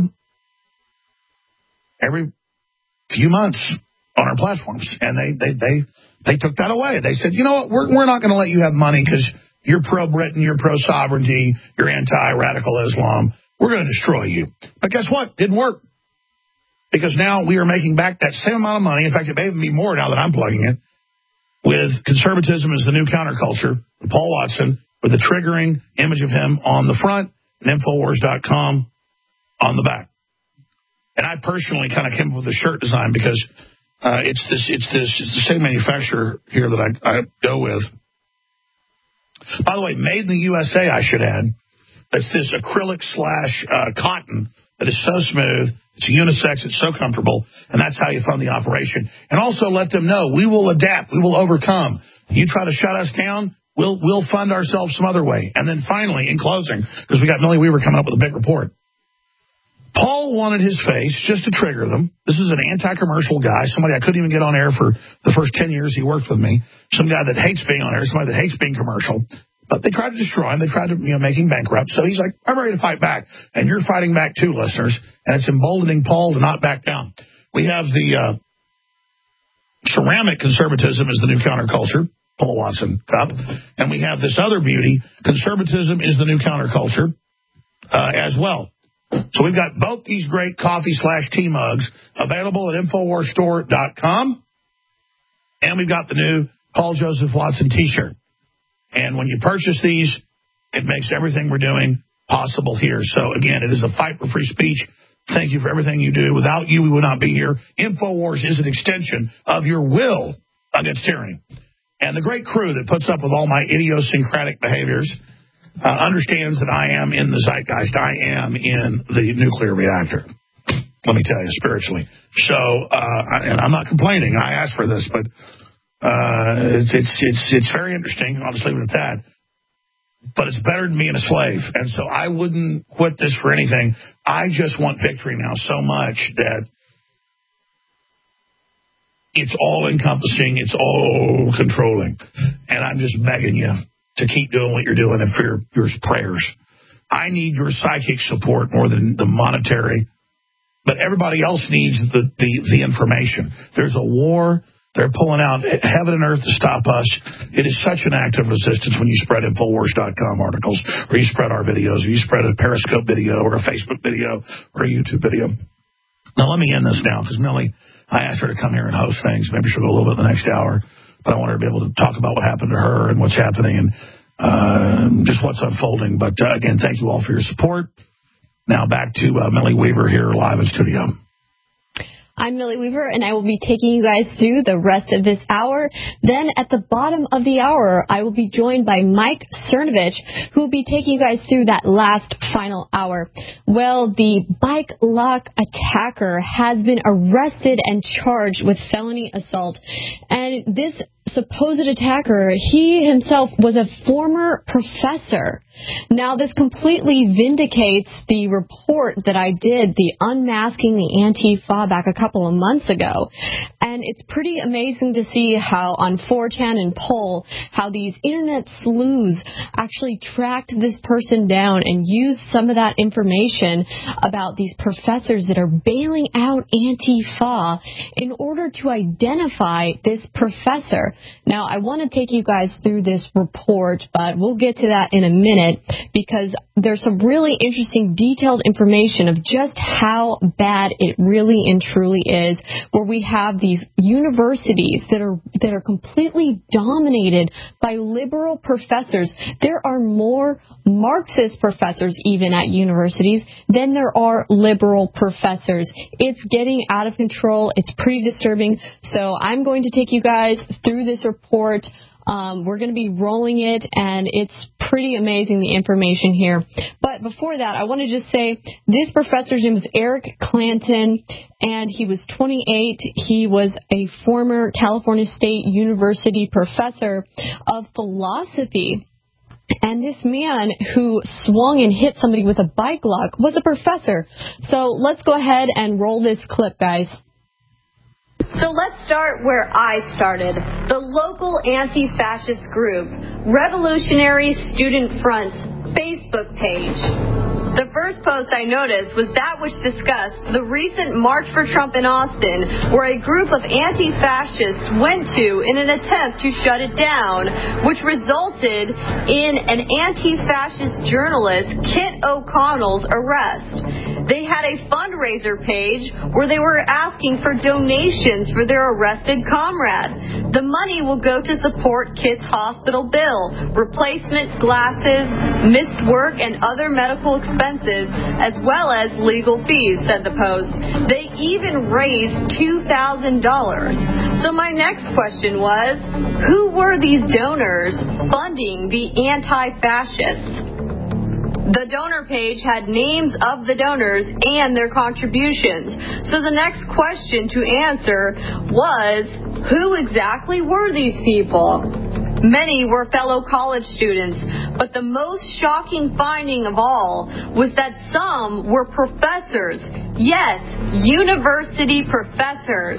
C: every few months on our platforms. And they they they, they took that away. They said, you know what, we're, we're not going to let you have money because you're pro-Britain, you're pro-sovereignty, you're anti-radical Islam. We're going to destroy you. But guess what? Didn't work. Because now we are making back that same amount of money. In fact, it may even be more now that I'm plugging it. With conservatism as the new counterculture, with Paul Watson, with the triggering image of him on the front, and Infowars dot com on the back. And I personally kind of came up with the shirt design because uh, it's this, it's this, it's the same manufacturer here that I, I go with. By the way, made in the U S A, I should add. It's this acrylic slash uh, cotton that is so smooth. It's unisex. It's so comfortable. And that's how you fund the operation. And also let them know we will adapt. We will overcome. You try to shut us down, we'll we'll fund ourselves some other way. And then finally, in closing, because we got Millie Weaver coming up with a big report, Paul wanted his face just to trigger them. This is an anti-commercial guy, somebody I couldn't even get on air for the first ten years he worked with me, some guy that hates being on air, somebody that hates being commercial. But they tried to destroy him. They tried to, you know, make him bankrupt. So he's like, I'm ready to fight back. And you're fighting back too, listeners. And it's emboldening Paul to not back down. We have the uh, ceramic conservatism is the new counterculture, Paul Watson cup. And we have this other beauty, conservatism is the new counterculture uh, as well. So we've got both these great coffee slash tea mugs available at Infowars Store dot com. And we've got the new Paul Joseph Watson T-shirt. And when you purchase these, it makes everything we're doing possible here. So, again, it is a fight for free speech. Thank you for everything you do. Without you, we would not be here. Infowars is an extension of your will against tyranny. And the great crew that puts up with all my idiosyncratic behaviors uh, understands that I am in the zeitgeist. I am in the nuclear reactor. Let me tell you, spiritually. So, uh, and I'm not complaining. I asked for this, but uh, it's, it's, it's, it's very interesting. I'll just leave it at that. But it's better than being a slave. And so I wouldn't quit this for anything. I just want victory now so much that it's all-encompassing, it's all-controlling. And I'm just begging you to keep doing what you're doing and for your, your prayers. I need your psychic support more than the monetary. But everybody else needs the, the, the information. There's a war. They're pulling out heaven and earth to stop us. It is such an act of resistance when you spread Infowars dot com articles, or you spread our videos, or you spread a Periscope video, or a Facebook video, or a YouTube video. Now, let me end this now, because Millie, I asked her to come here and host things. Maybe she'll go a little bit the next hour. But I want her to be able to talk about what happened to her and what's happening and uh, just what's unfolding. But, uh, again, thank you all for your support. Now back to uh, Millie Weaver here live in studio.
T: I'm Millie Weaver, and I will be taking you guys through the rest of this hour. Then at the bottom of the hour, I will be joined by Mike Cernovich, who will be taking you guys through that last final hour. Well, the bike lock attacker has been arrested and charged with felony assault. And this supposed attacker, he himself was a former professor. Now, this completely vindicates the report that I did, the Unmasking the Antifa, back a couple of months ago. And it's pretty amazing to see how on four chan and Poll, how these internet sleuths actually tracked this person down and used some of that information about these professors that are bailing out Antifa in order to identify this professor. Now, I want to take you guys through this report, but we'll get to that in a minute, because there's some really interesting detailed information of just how bad it really and truly is, where we have these universities that are that are completely dominated by liberal professors. There are more Marxist professors even at universities than there are liberal professors. It's getting out of control. It's pretty disturbing. So I'm going to take you guys through this report. Um, we're going to be rolling it, and it's pretty amazing, the information here. But before that, I want to just say this professor's name was Eric Clanton, and he was twenty-eight. He was a former California State University professor of philosophy. And this man who swung and hit somebody with a bike lock was a professor. So let's go ahead and roll this clip, guys. So let's start where I started, the local anti-fascist group, Revolutionary Student Front's Facebook page. The first post I noticed was that which discussed the recent March for Trump in Austin, where a group of anti-fascists went to in an attempt to shut it down, which resulted in an anti-fascist journalist, Kit O'Connell's, arrest. They had a fundraiser page where they were asking for donations for their arrested comrade. The money will go to support Kit's hospital bill, replacement glasses, missed work, and other medical expenses, as well as legal fees, said the post. They even raised two thousand dollars. So my next question was, who were these donors funding the anti-fascists? The donor page had names of the donors and their contributions. So the next question to answer was, who exactly were these people? Many were fellow college students,
U: But the most shocking finding of all was that some were professors. Yes, university professors.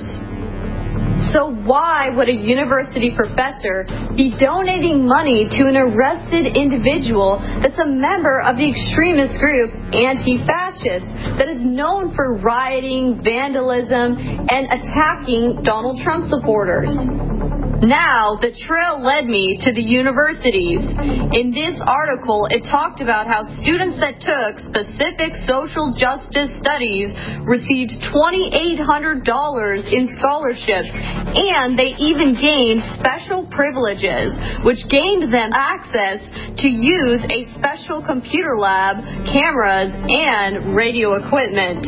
U: So why would a university professor be donating money to an arrested individual that's a member of the extremist group Anti-Fascist that is known for rioting, vandalism, and attacking Donald Trump supporters? Now, the trail led me to the universities. In this article, it talked about how students that took specific social justice studies received two thousand eight hundred dollars in scholarships, and they even gained special privileges, which gained them access to use a special computer lab, cameras, and radio equipment.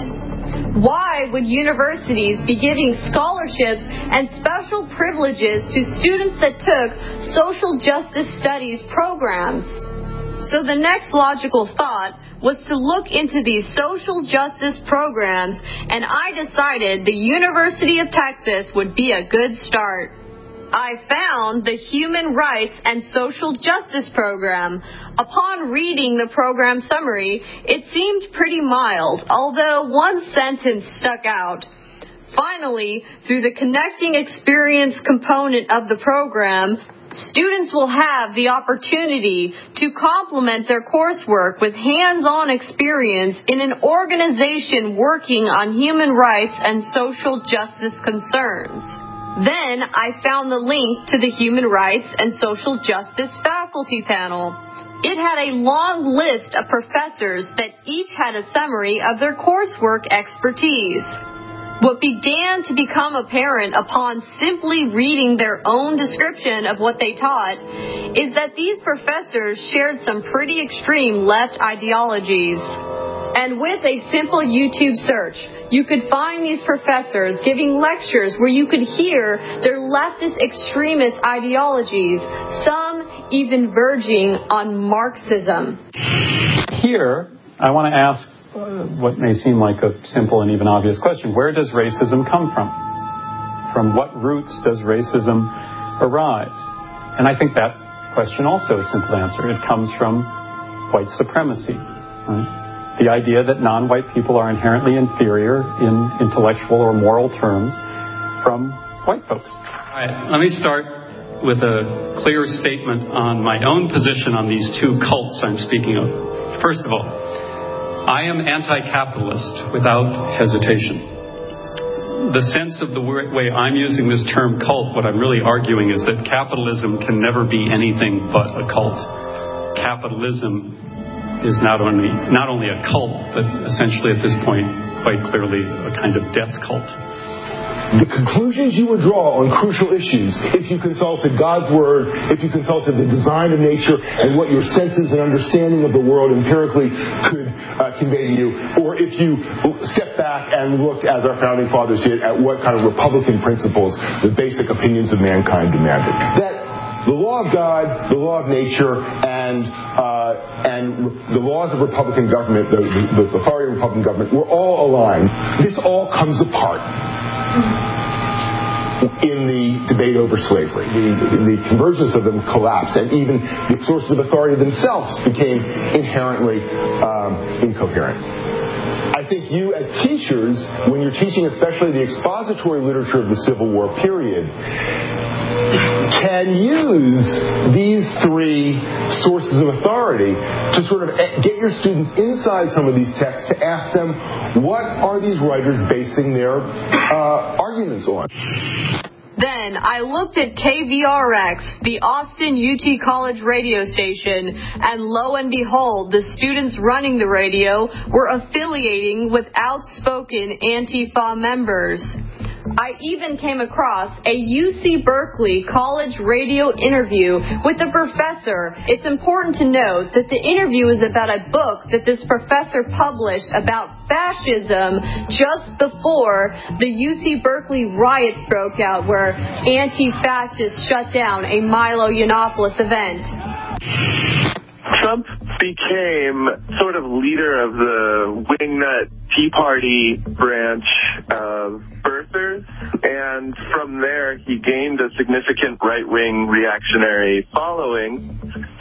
U: Why would universities be giving scholarships and special privileges to students that took social justice studies programs? So the next logical thought was to look into these social justice programs, and I decided the University of Texas would be a good start. I found the Human Rights and Social Justice Program. Upon reading the program summary, it seemed pretty mild, although one sentence stuck out. Finally, through the connecting experience component of the program, students will have the opportunity to complement their coursework with hands-on experience in an organization working on human rights and social justice concerns. Then I found the link to the Human Rights and Social Justice faculty panel. It had a long list of professors that each had a summary of their coursework expertise. What began to become apparent upon simply reading their own description of what they taught is that these professors shared some pretty extreme left ideologies. And with a simple YouTube search, you could find these professors giving lectures where you could hear their leftist extremist ideologies, some even verging on Marxism.
V: Here, I want to ask uh, what may seem like a simple and even obvious question. Where does racism come from? From what roots does racism arise? And I think that question also is simple to answer. It comes from white supremacy, right? The idea that non-white people are inherently inferior in intellectual or moral terms from white folks. All right, let me start with a clear statement on my own position on these two cults I'm speaking of. First of all, I am anti-capitalist without hesitation. The sense of the way I'm using this term cult, what I'm really arguing is that capitalism can never be anything but a cult. Capitalism is not only not only a cult, but essentially at this point, quite clearly, a kind of death cult.
W: The conclusions you would draw on crucial issues, if you consulted God's Word, if you consulted the design of nature and what your senses and understanding of the world empirically could uh, convey to you, or if you step back and look, as our founding fathers did, at what kind of Republican principles the basic opinions of mankind demanded. That the law of God, the law of nature, and uh, and the laws of Republican government, the, the, the authority of Republican government, were all aligned. This all comes apart in the debate over slavery. The, the convergence of them collapsed, and even the sources of authority themselves became inherently um, incoherent. I think you, as teachers, when you're teaching especially the expository literature of the Civil War period, can use these three sources of authority to sort of get your students inside some of these texts to ask them, what are these writers basing their uh, arguments on?
U: Then I looked at K V R X, the Austin U T College radio station, and lo and behold, the students running the radio were affiliating with outspoken Antifa members. I even came across a U C Berkeley college radio interview with a professor. It's important to note that the interview is about a book that this professor published about fascism just before the U C Berkeley riots broke out, where anti-fascists shut down a Milo Yiannopoulos event.
X: Trump became sort of leader of the wingnut Tea Party branch of birthers, and from there he gained a significant right-wing reactionary following.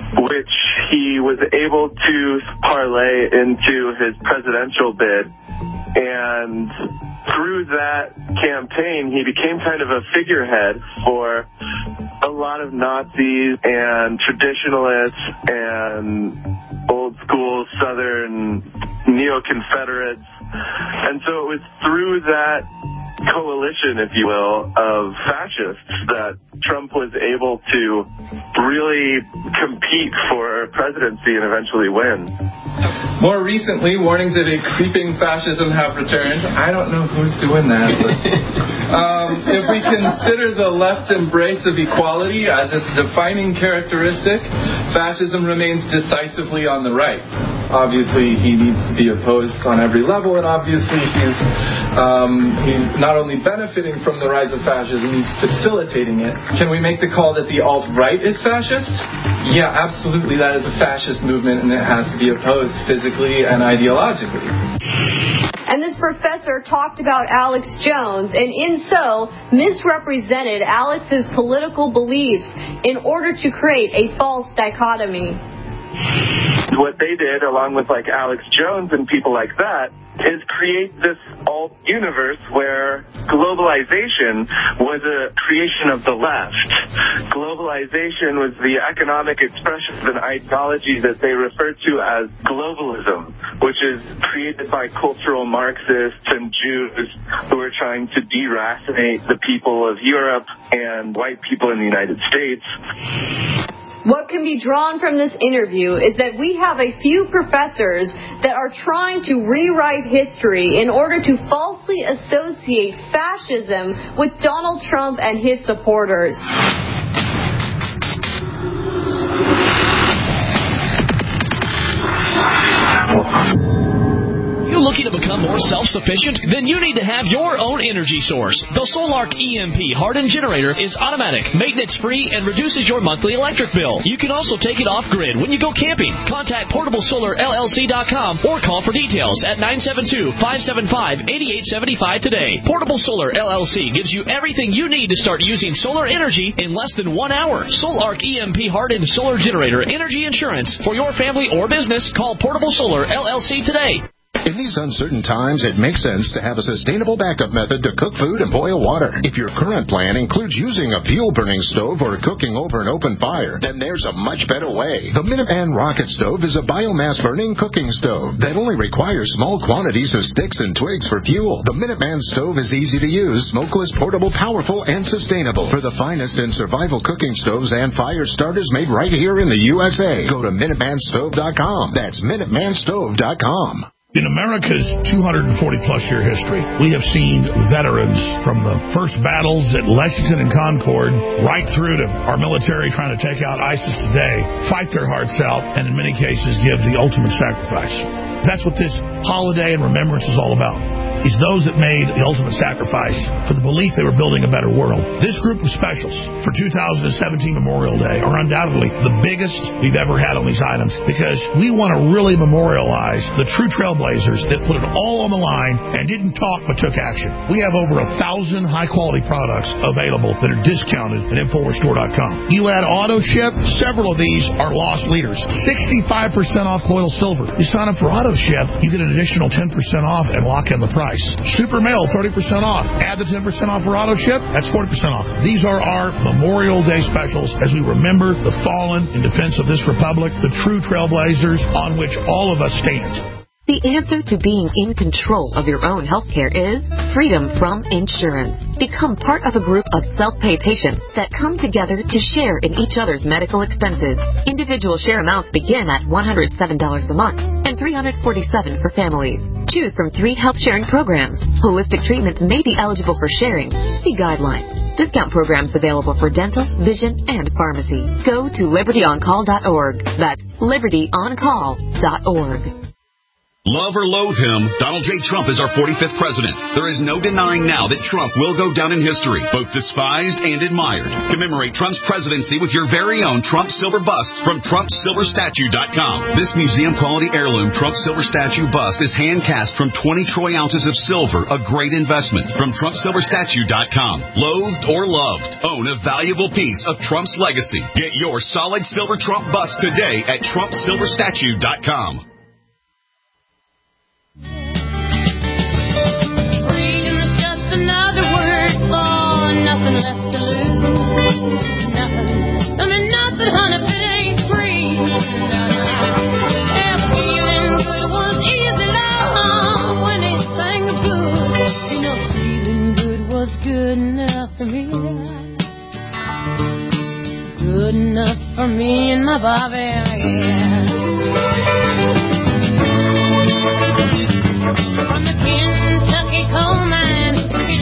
X: which he was able to parlay into his presidential bid. And through that campaign, he became kind of a figurehead for a lot of Nazis and traditionalists and old school Southern neo-Confederates. And so it was through that coalition, if you will, of fascists that Trump was able to really compete for presidency and eventually win.
A: More recently, warnings of a creeping fascism have returned. I don't know who's doing that. But, um, if we consider the left's embrace of equality as its defining characteristic, fascism remains decisively on the right. Obviously, he needs to be opposed on every level, and obviously he's, um, he's not only benefiting from the rise of fascism, he's facilitating it. Can we make the call that the alt-right is fascist? Yeah, absolutely, that is a fascist movement, and it has to be opposed physically and ideologically.
U: And this professor talked about Alex Jones, and in so misrepresented Alex's political beliefs in order to create a false dichotomy.
X: What they did, along with like Alex Jones and people like that, is create this alt universe where globalization was a creation of the left. Globalization was the economic expression of an ideology that they refer to as globalism, which is created by cultural Marxists and Jews who are trying to deracinate the people of Europe and white people in the United States.
U: What can be drawn from this interview is that we have a few professors that are trying to rewrite history in order to falsely associate fascism with Donald Trump and his supporters.
B: You looking to become more self-sufficient? Then you need to have your own energy source. The Solark E M P hardened generator is automatic, maintenance-free, and reduces your monthly electric bill. You can also take it off-grid when you go camping. Contact portable solar L L C dot com or call for details at nine seven two, five seven five, eight eight seven five today. Portable Solar L L C gives you everything you need to start using solar energy in less than one hour. Solark E M P hardened solar generator energy insurance for your family or business. Call Portable Solar L L C today.
D: In these uncertain times, it makes sense to have a sustainable backup method to cook food and boil water. If your current plan includes using a fuel-burning stove or cooking over an open fire, then there's a much better way. The Minuteman Rocket Stove is a biomass-burning cooking stove that only requires small quantities of sticks and twigs for fuel. The Minuteman Stove is easy to use, smokeless, portable, powerful, and sustainable. For the finest in survival cooking stoves and fire starters made right here in the U S A, go to Minuteman Stove dot com. That's Minuteman Stove dot com.
C: In America's two hundred forty plus year history, we have seen veterans from the first battles at Lexington and Concord right through to our military trying to take out ISIS today, fight their hearts out, and in many cases give the ultimate sacrifice. That's what this holiday and remembrance is all about. Is those that made the ultimate sacrifice for the belief they were building a better world. This group of specials for two thousand seventeen Memorial Day are undoubtedly the biggest we've ever had on these items because we want to really memorialize the true trailblazers that put it all on the line and didn't talk but took action. We have over a thousand high-quality products available that are discounted at Infowars Store dot com. You add auto ship, several of these are loss leaders. sixty-five percent off colloidal silver. You sign up for auto ship, you get an additional ten percent off and lock in the price. Super Mail, thirty percent off. Add the ten percent off for auto ship, that's forty percent off. These are our Memorial Day specials as we remember the fallen in defense of this republic, the true trailblazers on which all of us stand.
G: The answer to being in control of your own health care is freedom from insurance. Become part of a group of self-pay patients that come together to share in each other's medical expenses. Individual share amounts begin at one hundred seven dollars a month and three hundred forty-seven dollars for families. Choose from three health sharing programs. Holistic treatments may be eligible for sharing. See guidelines. Discount programs available for dental, vision, and pharmacy. Go to liberty on call dot org. That's liberty on call dot org.
I: Love or loathe him, Donald J. Trump is our forty-fifth president. There is no denying now that Trump will go down in history, both despised and admired. Commemorate Trump's presidency with your very own Trump silver bust from Trump Silver Statue dot com. This museum-quality heirloom Trump silver statue bust is hand-cast from twenty troy ounces of silver, a great investment. From Trump Silver Statue dot com. Loathed or loved, own a valuable piece of Trump's legacy. Get your solid silver Trump bust today at Trump Silver Statue dot com.
F: Another word for nothing left to lose. Nothing. I mean, nothing, honey, if it ain't free. Yeah, feeling good was easy, love, when they sang the blues. You know, feeling good was good enough for me. Good enough for me and my Bobby, yeah. From the Kentucky coal mine.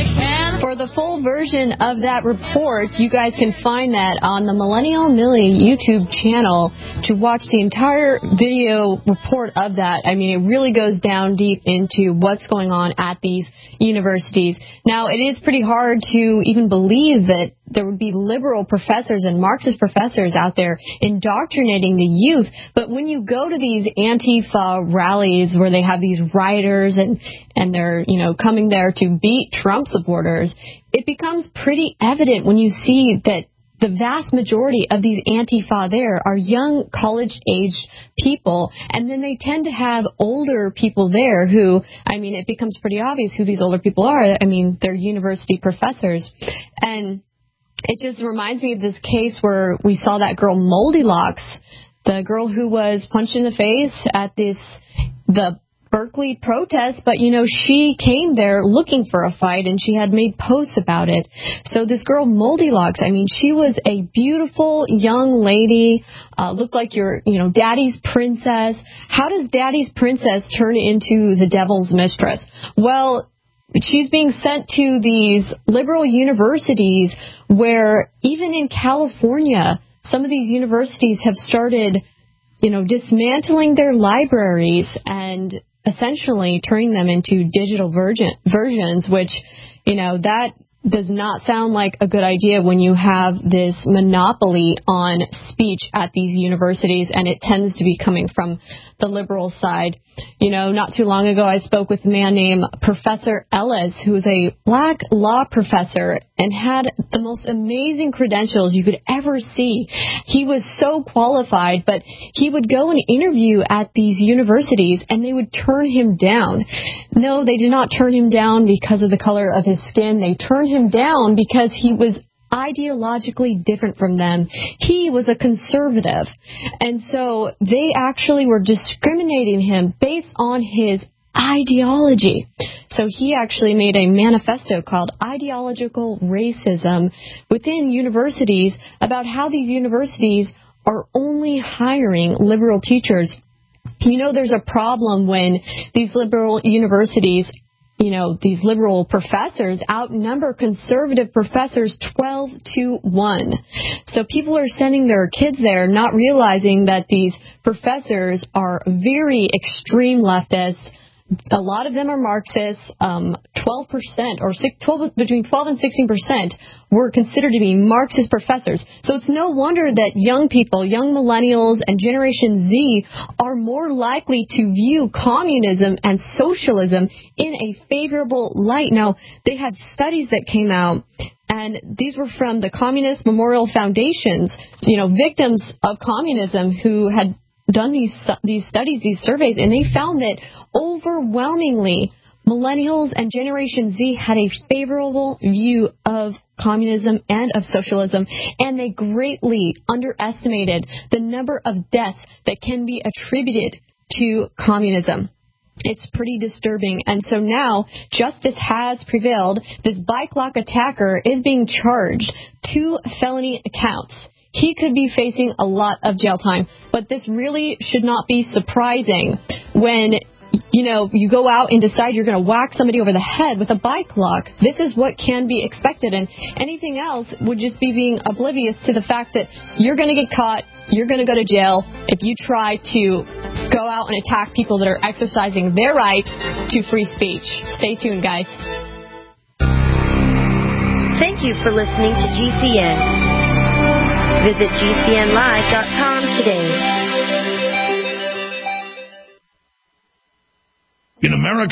T: For the full version of that report, you guys can find that on the Millennial Millie YouTube channel to watch the entire video report of that. I mean, it really goes down deep into what's going on at these universities. Now, it is pretty hard to even believe that there would be liberal professors and Marxist professors out there indoctrinating the youth. But when you go to these Antifa rallies where they have these rioters and, and they're, you know, coming there to beat Trump supporters, it becomes pretty evident when you see that the vast majority of these Antifa there are young college-aged people, and then they tend to have older people there who, I mean, it becomes pretty obvious who these older people are. I mean, they're university professors. And it just reminds me of this case where we saw that girl Moldylocks, the girl who was punched in the face at this, the Berkeley protest, but, you know, she came there looking for a fight, and she had made posts about it. So this girl, Moldylocks, I mean, she was a beautiful young lady, uh, looked like your, you know, daddy's princess. How does daddy's princess turn into the devil's mistress? Well, she's being sent to these liberal universities where even in California, some of these universities have started, you know, dismantling their libraries and essentially turning them into digital version, versions, which, you know, that does not sound like a good idea when you have this monopoly on speech at these universities, and it tends to be coming from the liberal side. You know, not too long ago, I spoke with a man named Professor Ellis, who is a black law professor and had the most amazing credentials you could ever see. He was so qualified, but he would go and interview at these universities, and they would turn him down. No, they did not turn him down because of the color of his skin. They turned him down because he was ideologically different from them. He was a conservative. And so they actually were discriminating him based on his ideology. So he actually made a manifesto called Ideological Racism within universities about how these universities are only hiring liberal teachers. You know, there's a problem when these liberal universities, you know, these liberal professors outnumber conservative professors twelve to one. So people are sending their kids there not realizing that these professors are very extreme leftists. A lot of them are Marxists. Um, twelve percent or six, twelve, between twelve and sixteen percent were considered to be Marxist professors. So it's no wonder that young people, young millennials and Generation Z are more likely to view communism and socialism in a favorable light. Now, they had studies that came out, and these were from the Communist Memorial Foundations, you know, victims of communism who had done these these studies, these surveys, and they found that overwhelmingly millennials and Generation Z had a favorable view of communism and of socialism, and they greatly underestimated the number of deaths that can be attributed to communism. It's pretty disturbing. And so now justice has prevailed. This bike lock attacker is being charged two felony counts. He could be facing a lot of jail time. But this really should not be surprising when you know, you go out and decide you're going to whack somebody over the head with a bike lock. This is what can be expected, and anything else would just be being oblivious to the fact that you're going to get caught, you're going to go to jail if you try to go out and attack people that are exercising their right to free speech. Stay tuned, guys.
J: Thank you for listening to G C N. Visit G C N live dot com today.
C: In America,